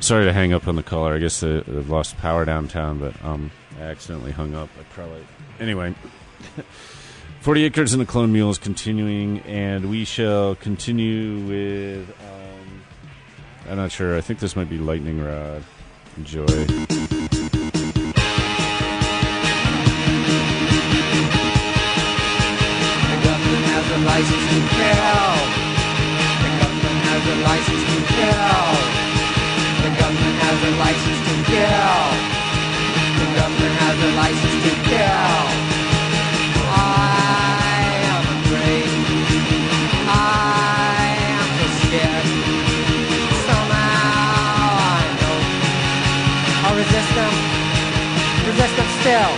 Sorry to hang up on the caller. I guess they've lost power downtown, but I accidentally hung up. Anyway, 40 Acres and the Clone Mule is continuing, and we shall continue with, I'm not sure, I think this might be Lightning Rod. Enjoy. A license to kill. The government has a license to kill. The government has a license to kill. The government has a license to kill. I am afraid. I am so scared. Somehow I know I'll resist them. Resist them still.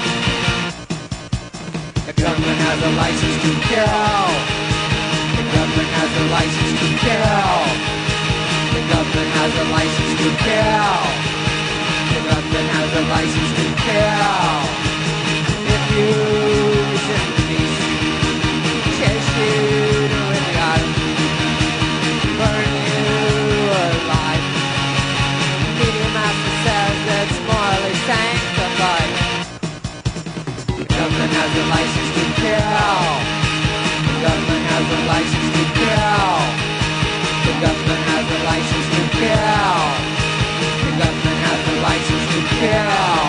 The government has a license to kill. The government has a license to kill. The government has a license to kill. The government has a license to kill. If you resist the beast, chase you to where they are, burn you alive. Media master says it's morally sanctified. The government has a license to kill. The government has a license to kill. The government has a license to kill. The government has a license to kill.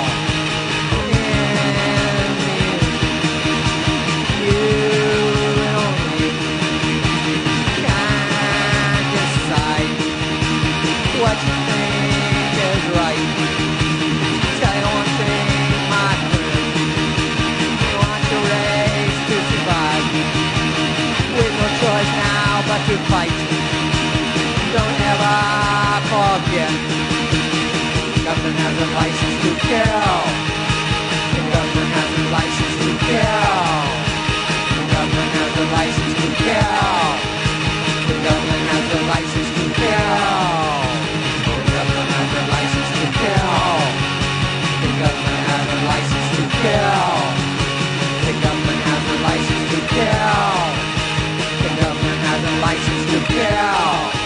And you and only you can decide what you think is right. Tell you one thing, my friend. To race to survive, with no choice now but to fight. Don't ever forget, the government has a license to kill. The government has a license to kill. The government has a license to kill. The government has a license to kill. The government has a license to kill. The government has a license to kill. The government has a license to kill. The government has a license to kill.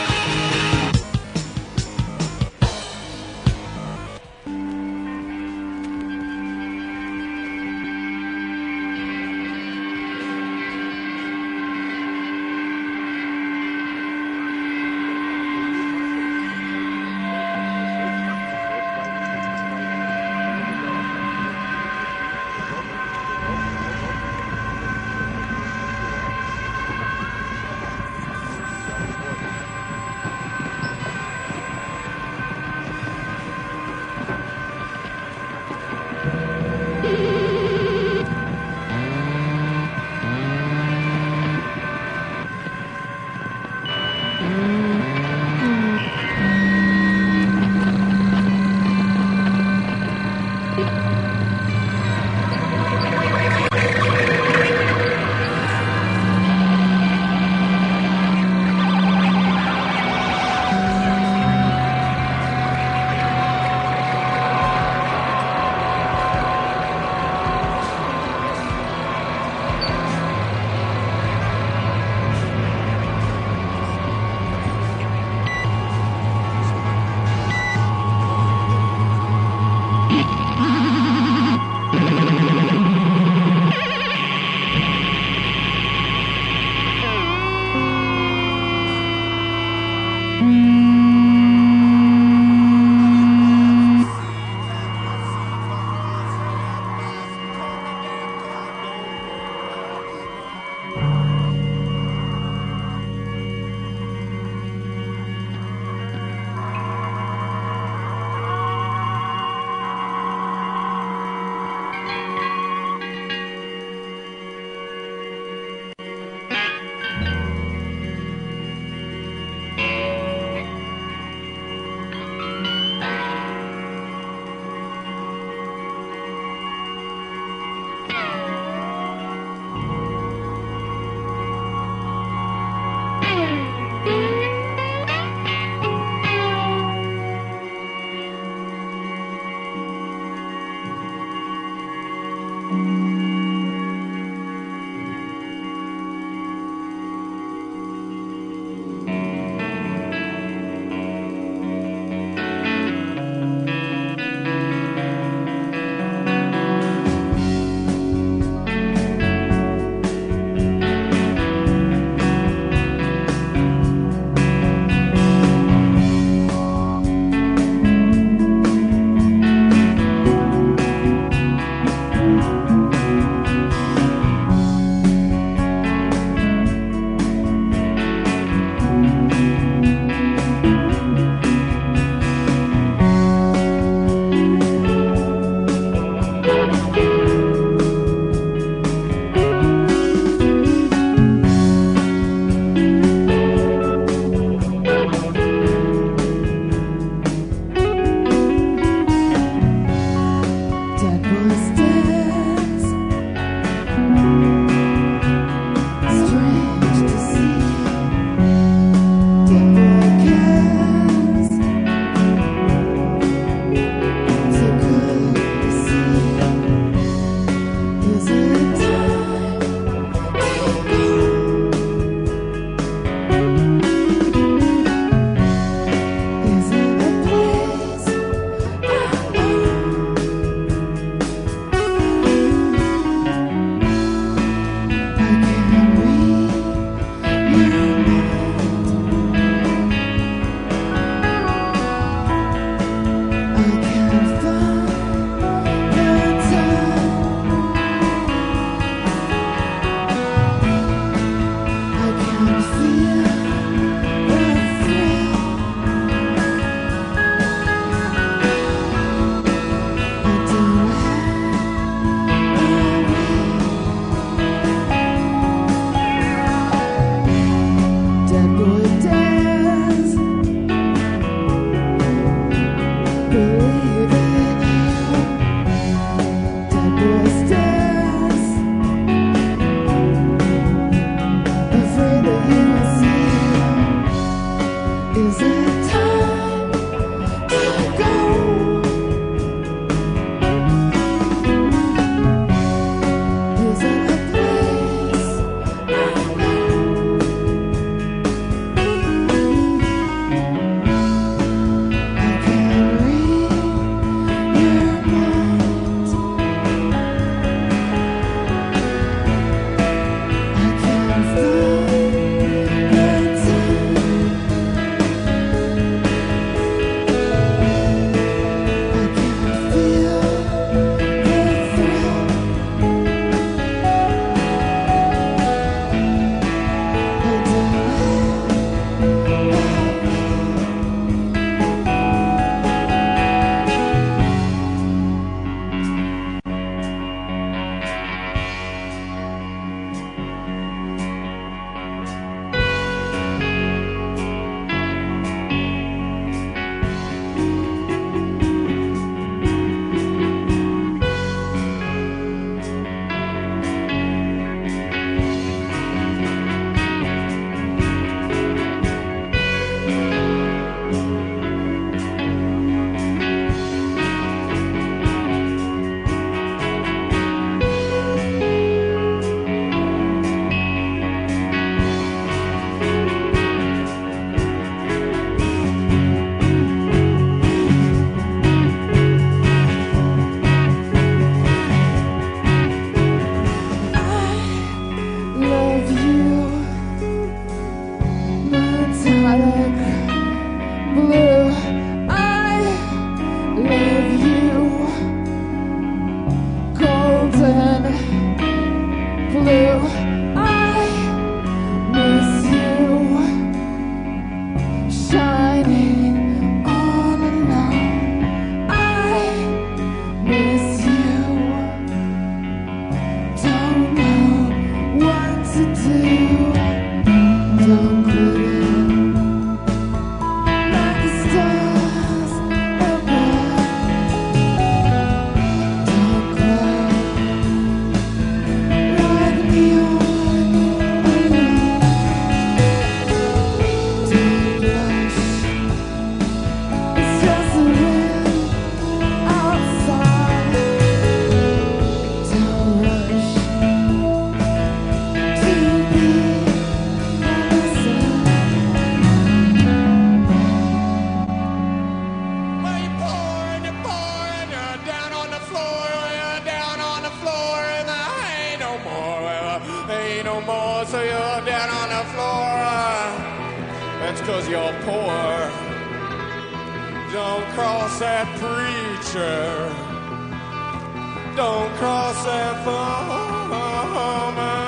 'cause you're poor. Don't cross that preacher. Don't cross that farmer.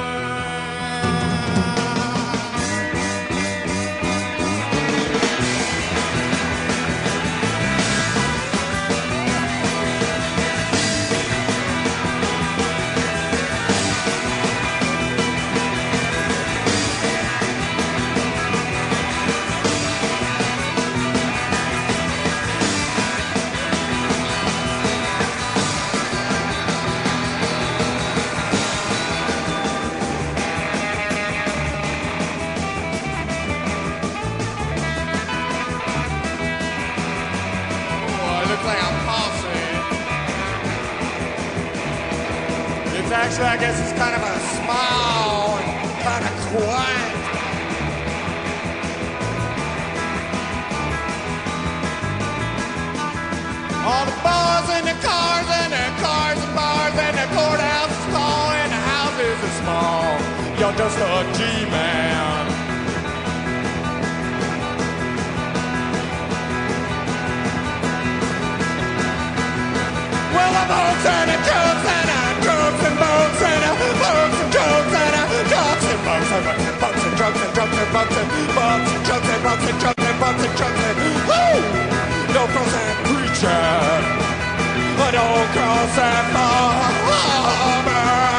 Actually, I guess it's kind of a small and kind of quiet. All the bars and the cars and the cars and bars and the courthouse is tall and the houses are small. You're just a G-man. Well, I'm on turning drugs and drugs and bugs and bugs and drugs and drugs and bugs and bugs and drugs and drugs and bugs and bugs and drugs and bugs and drugs and bugs and drugs and woo! Don't cross that preacher. Don't cross that farmer.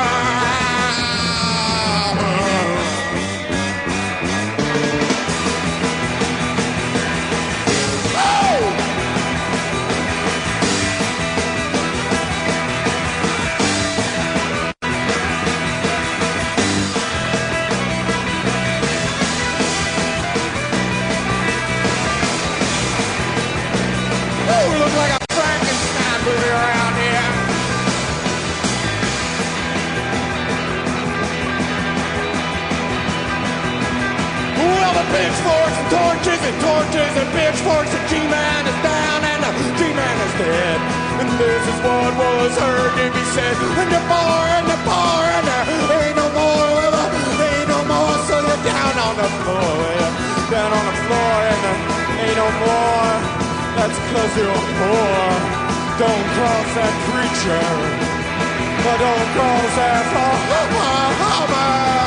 Pitchforks and torches and pitchforks. The G-man is down and the G-man is dead. And this is what was heard to be said. And the bar and the bar and there ain't no more, ain't no more. So you're down on the floor, down on the floor and there ain't no more. That's 'cause you're poor. Don't cross that preacher. Don't cross that farmer.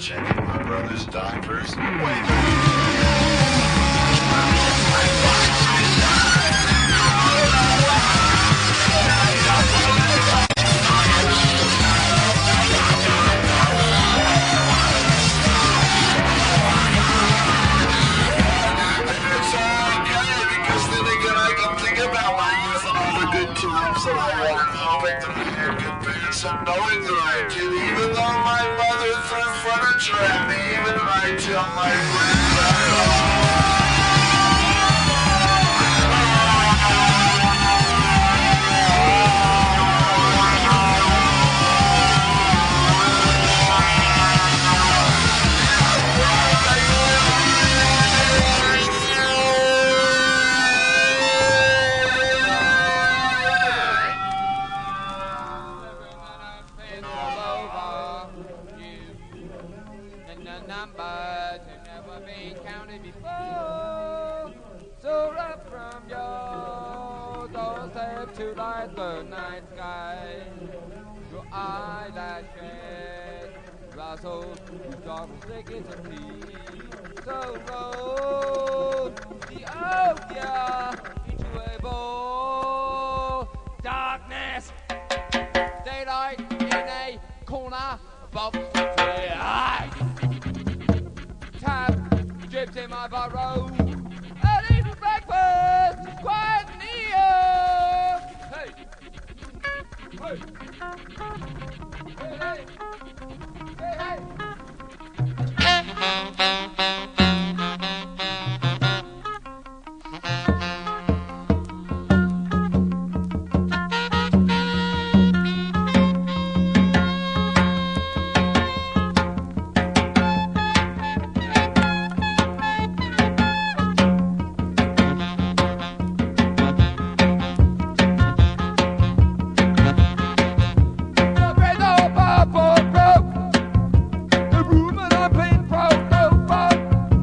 checking my brother's diapers. Wait. It's all okay, because then again I can think about my youth and all the good times that I had and hoping that I had good parents and knowing that I did, even though my mother threw furniture at me, even right till my friends. Numbers have never been counted before. So up from your doorstep to light the night sky. Your eyelashes rustle, you dark seconds of peace. So roll Ethiopia into a bowl. Darkness, daylight in a corner above the tree. Tap drips in my burrow. I need for breakfast, quiet near. Hey, hey, hey, hey, hey, the room that I'm playing broke, no fun.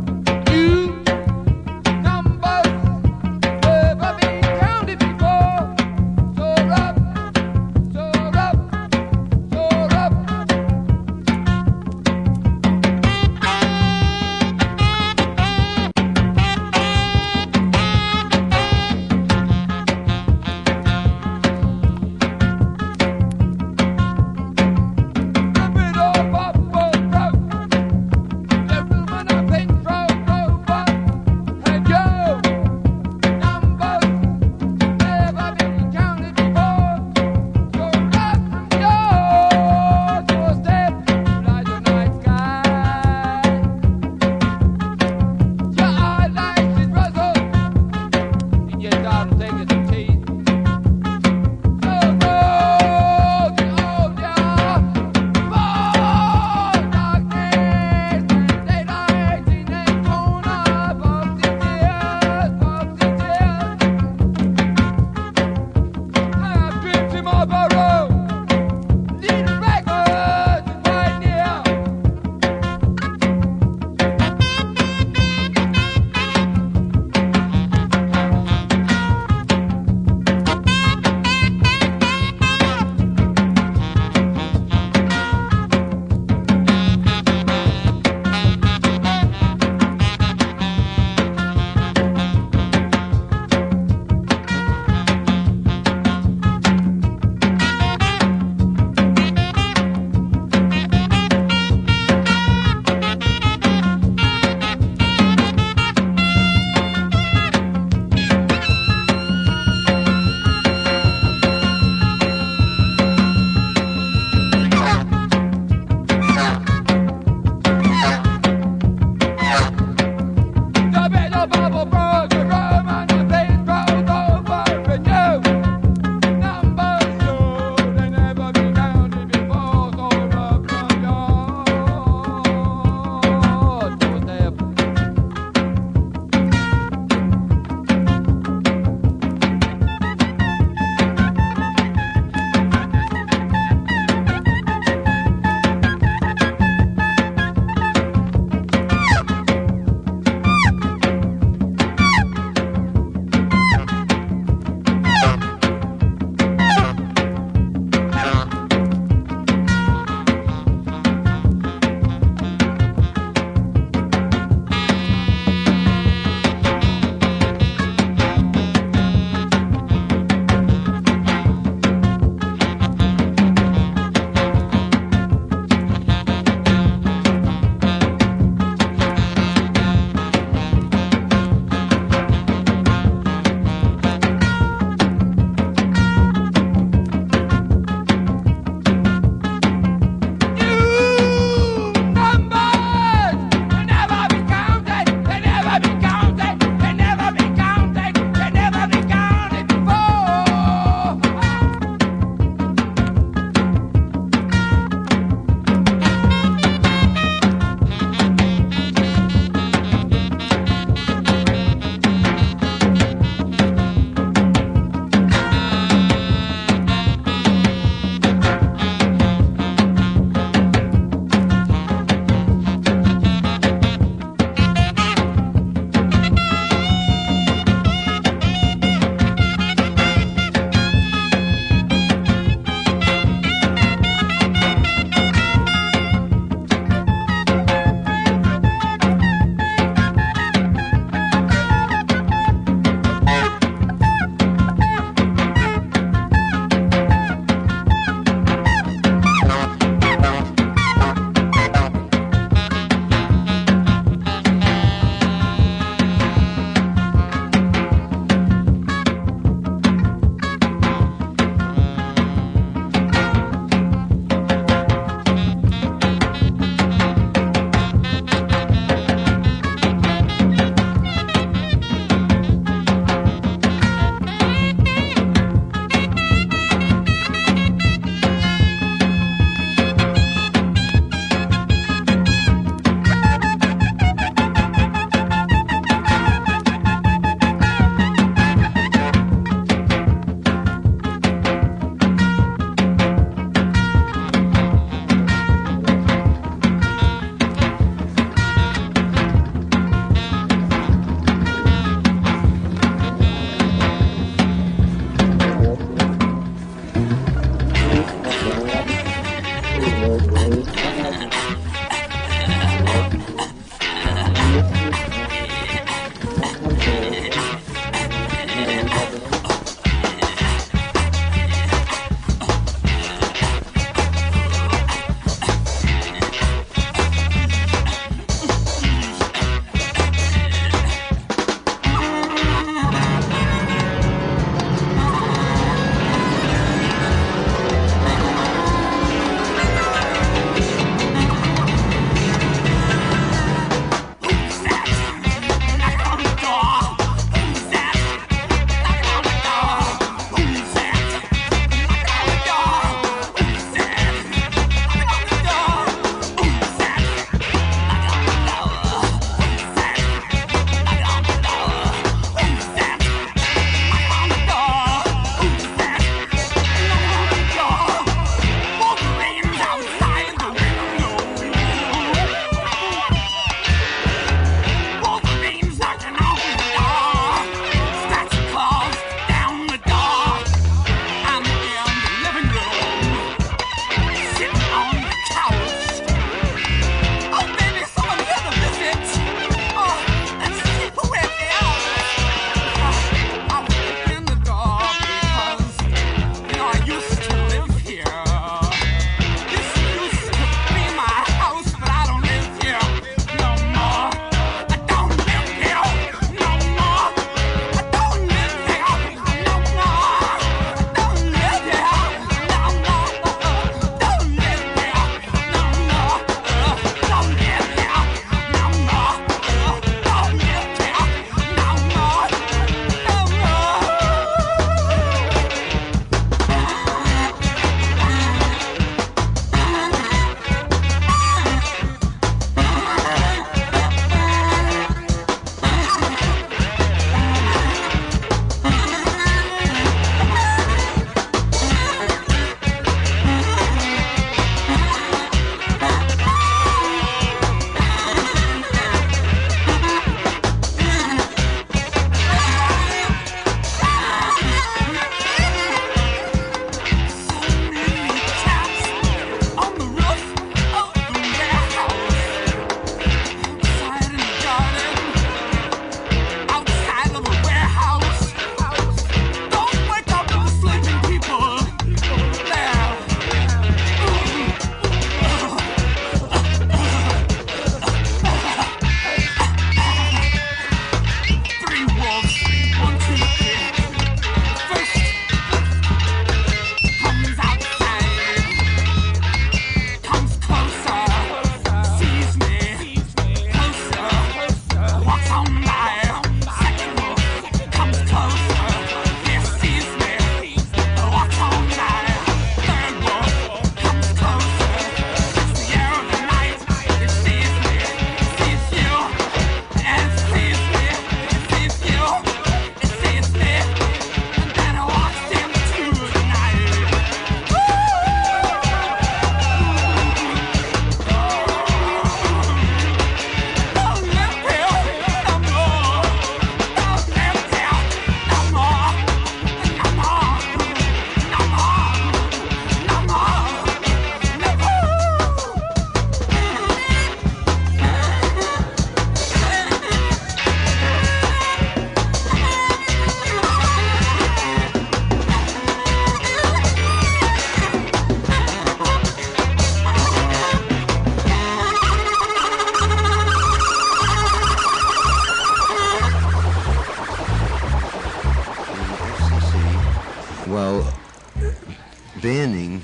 banning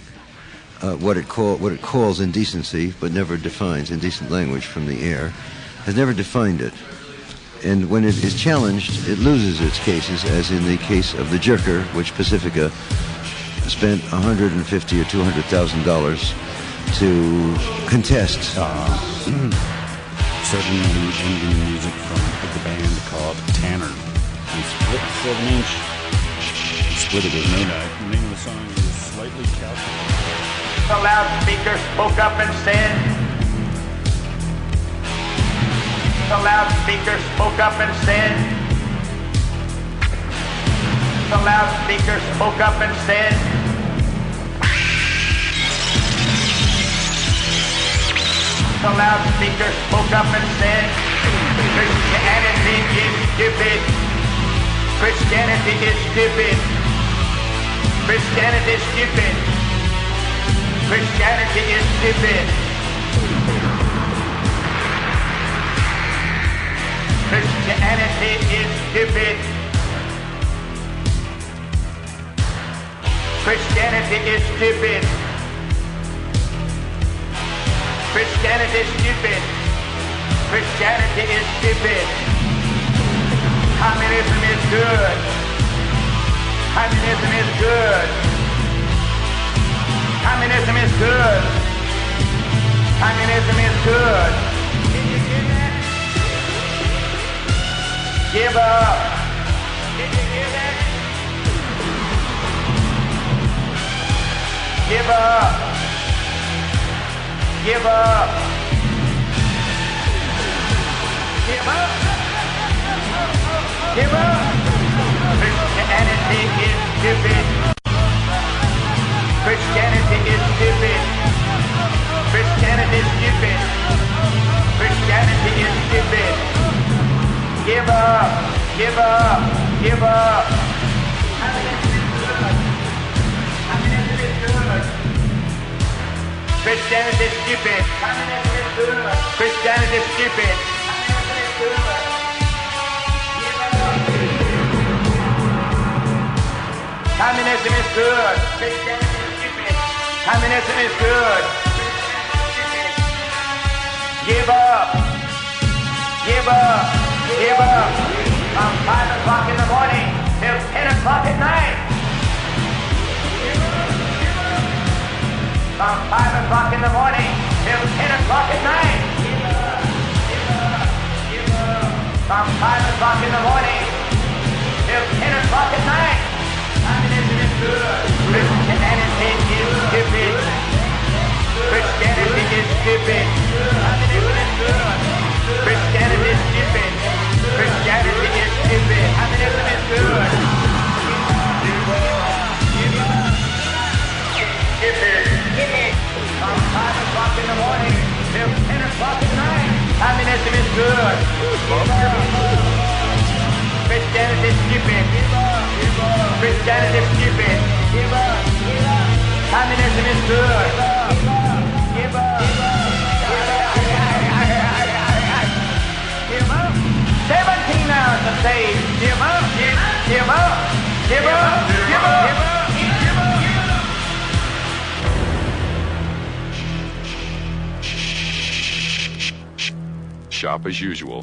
what it calls indecency, but never defines indecent language from the air, has never defined it. And when it is challenged, it loses its cases, as in the case of the Jerker, which Pacifica spent $150,000 or $200,000 to contest. Certain Indian music from the band called Tanner. And Split 7-inch. Split it with no knife. The name of the song is Slightly Calculated. The loudspeaker spoke up and said, the loudspeaker spoke up and said, the loudspeaker spoke up and said, loudspeaker spoke up and said, Christianity is stupid. Christianity is stupid. Christianity is stupid. Christianity is stupid. Christianity is stupid. Christianity is stupid. Christianity is stupid. Christianity is stupid. Communism is good. Communism is good. Communism is good. Communism is good. Give up. Give up. Give up. Give up. Give up. Christianity is stupid. Christianity is stupid. Christianity is stupid. Christianity is stupid. Give up. Give up. Give up. Christianity is stupid. Christianity is stupid. Communism is good. Christianity is stupid. Communism is good. Give up. Give up. Give up. From 5 o'clock in the morning till 10 o'clock at night. From 5 o'clock in the morning till 10 o'clock at night. From 5 o'clock in the morning till 10 o'clock at night. Communism is good. Christianity is stupid. Christianity is stupid. Communism is good. Christianity is stupid. Christianity is stupid. Communism is good. Stupid. From 5 o'clock in the morning till 10 o'clock at night. Communism is good. Christianity is stupid. Christianity is stupid. Communism is good. 17 hours to save. Give up. Give up. Give up. Give up. Give up. Shop as usual.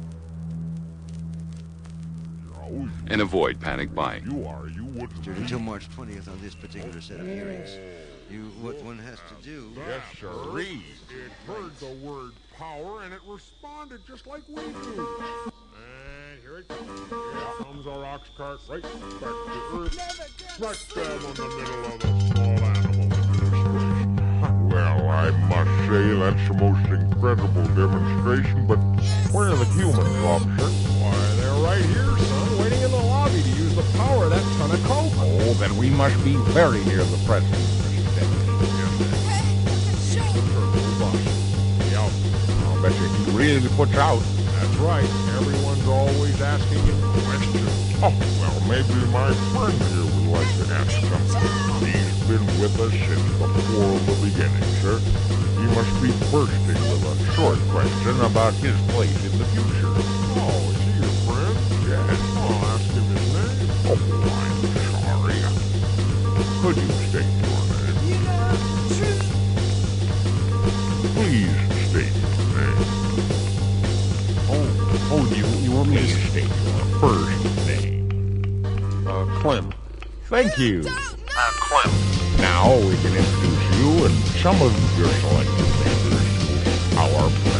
And avoid panic buying. Until March 20th on this particular set of hearings. What one has to do. Yes, sir. It heard the word power and it responded just like we do. And here it comes. Here comes our ox cart right back to Earth. Smack dab on the middle of a small animal demonstration. Well, I must say that's the most incredible demonstration, but where are the humans, officer? Why, they're right here, son, waiting in the lobby to use the power of that ton of coke. Oh, then we must be very near the president. I'll bet you he really puts out. That's right. Everyone's always asking him questions. Oh, well, maybe my friend here would like to ask something. He's been with us since before the beginning, sir. He must be bursting with a short question about his place in the future. Oh, is he your friend? Yes. I'll ask him his name. Oh, I'm sorry. Could you state your name? Please state your name. Oh, you want me to state your first name? Clem. Thank you. Clem. Now we can introduce you and some of your selected neighbors to our pleasure.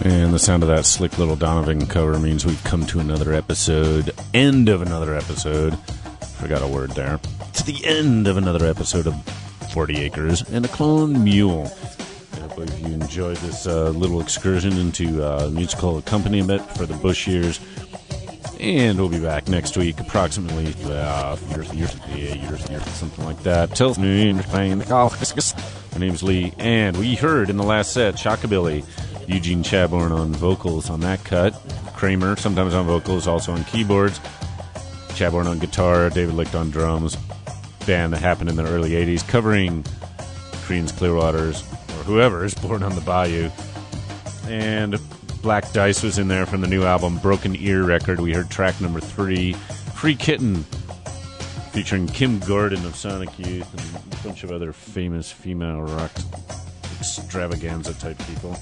And the sound of that slick little Donovan cover means we've come to another episode. End of another episode. Forgot a word there. To the end of another episode of 40 Acres and a Clone Mule. I hope you enjoyed this little excursion into musical accompaniment for the Bush years. And we'll be back next week, approximately something like that. Till my name's Lee, and we heard in the last set Shockabilly, Eugene Chadbourne on vocals on that cut, Kramer sometimes on vocals, also on keyboards, Chadbourne on guitar, David Licht on drums. Band that happened in the early 80s, covering Creedence Clearwater's, or whoever is Born on the Bayou. And Black Dice was in there from the new album Broken Ear record. We heard track number 3, Free Kitten, featuring Kim Gordon of Sonic Youth and a bunch of other famous female rock extravaganza type people.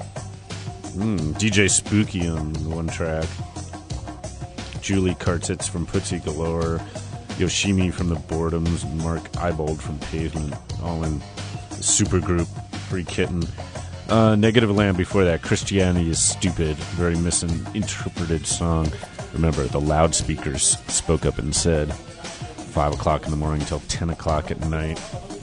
DJ Spooky on one track, Julie Kartitz from Pootsie Galore, Yoshimi from the Boredoms, and Mark Eibold from Pavement, all in the supergroup Free Kitten. Negative Land before that, Christianity is Stupid, very misinterpreted song. Remember, the loudspeakers spoke up and said 5 o'clock in the morning till 10 o'clock at night.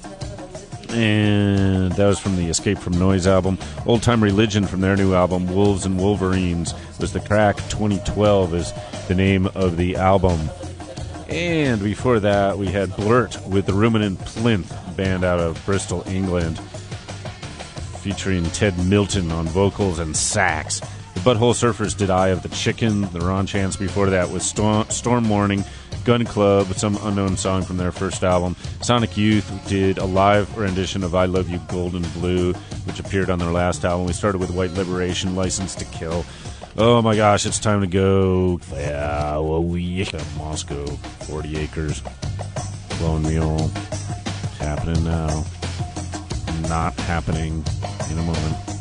And that was from the Escape from Noise album. Old Time Religion from their new album, Wolves and Wolverines, was the track. 2012 is the name of the album. And before that, we had Blurt with the Ruminant Plinth, band out of Bristol, England, featuring Ted Milton on vocals and sax. The Butthole Surfers did Eye of the Chicken. The Ron Chance before that was Storm Morning, Gun Club, some unknown song from their first album. Sonic Youth did a live rendition of I Love You Gold and Blue, which appeared on their last album. We started with White Liberation, License to Kill. Oh my gosh, it's time to go. Yeah, well, we Moscow, 40 Acres, Clone Mule. It's happening now. Not happening in a moment.